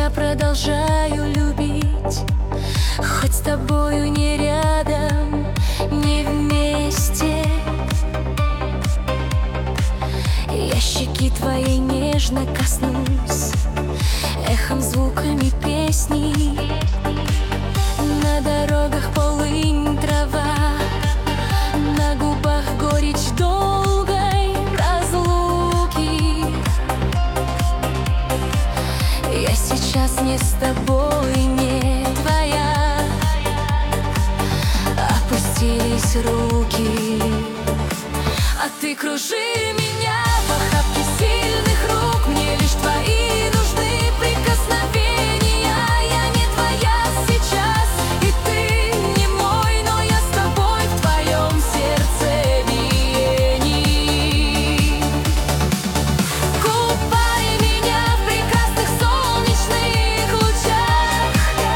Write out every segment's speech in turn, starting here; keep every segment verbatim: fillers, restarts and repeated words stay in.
я продолжаю любить, хоть с тобою не рядом, не вместе. Я щеки твоей нежно коснусь, эхом, звуками песни. На дорогах полынь, трава, на губах горечь долгой разлуки. Я сейчас не с тобой, не твоя. Опустились руки, а ты кружи меня в охапке сильных рук. Мне лишь твои нужны прикосновения. Я не твоя сейчас, и ты не мой, но я с тобой в твоем сердцебиении. Купай меня в прекрасных солнечных лучах,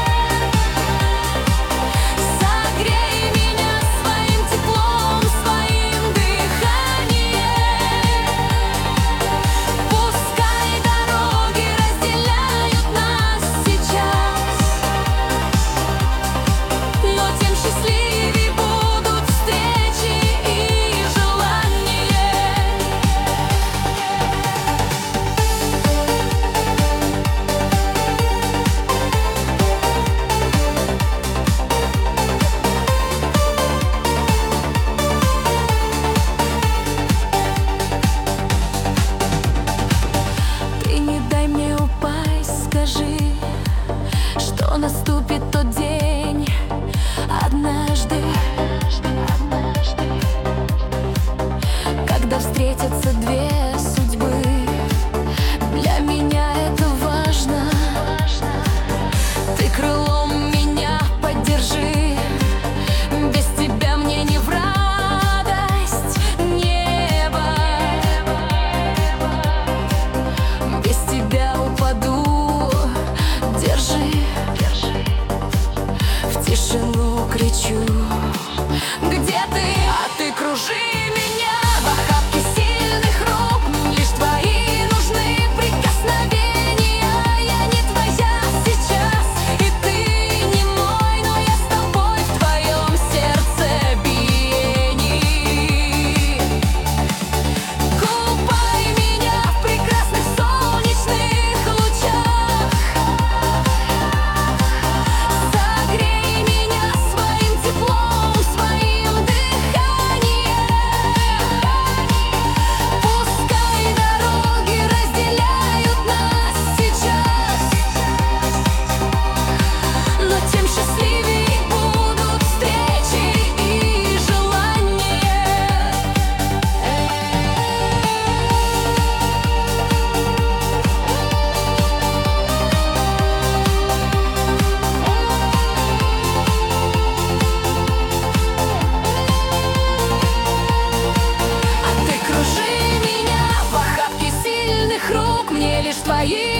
согрей меня своим теплом, своим дыханием. Пускай дороги разделяют нас сейчас, но тем счастливее будут встречи и желания. Ты не дай мне упасть, скажи, что наступит тот день однажды, когда встретятся две судьбы. Для меня это важно. Ты крылом меня поддержи, без тебя мне не в радость небо. Без тебя упаду, держи, в тишину кричу. Где ты? А ты кружи меня в охапке сильных рук. Лишь твои нужны прикосновения. Я не твоя сейчас, и ты не мой, но я с тобой в твоем сердцебиении. Купай меня в прекрасных солнечных лучах, согрей меня своим теплом, своим дыханием. Пускай дороги разделяют нас сейчас, но тем счастливее будут встречи и желания. А ты кружи меня в охапке сильных рук. Мне лишь твои